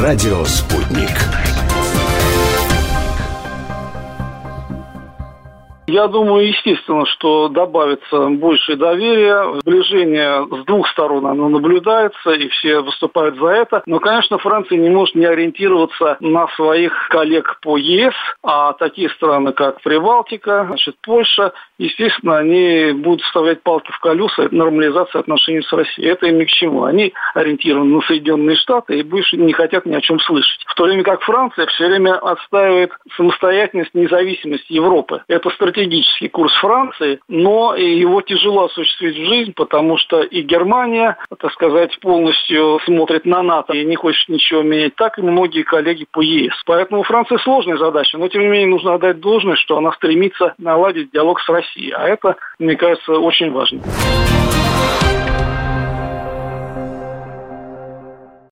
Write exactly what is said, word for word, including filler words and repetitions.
Радио «Спутник». Я думаю, естественно, что добавится больше доверия. Сближение с двух сторон оно наблюдается, и все выступают за это. Но, конечно, Франция не может не ориентироваться на своих коллег по ЕС, а такие страны, как Прибалтика, значит, Польша, естественно, они будут вставлять палки в колеса нормализации отношений с Россией. Это им ни к чему. Они ориентированы на Соединенные Штаты и больше не хотят ни о чем слышать. В то время как Франция все время отстаивает самостоятельность, независимость Европы. Это стратегия. Стратегический курс Франции, но его тяжело осуществить в жизнь, потому что и Германия, так сказать, полностью смотрит на НАТО и не хочет ничего менять, так и многие коллеги по ЕС. Поэтому у Франции сложная задача, но тем не менее нужно отдать должное, что она стремится наладить диалог с Россией, а это, мне кажется, очень важно.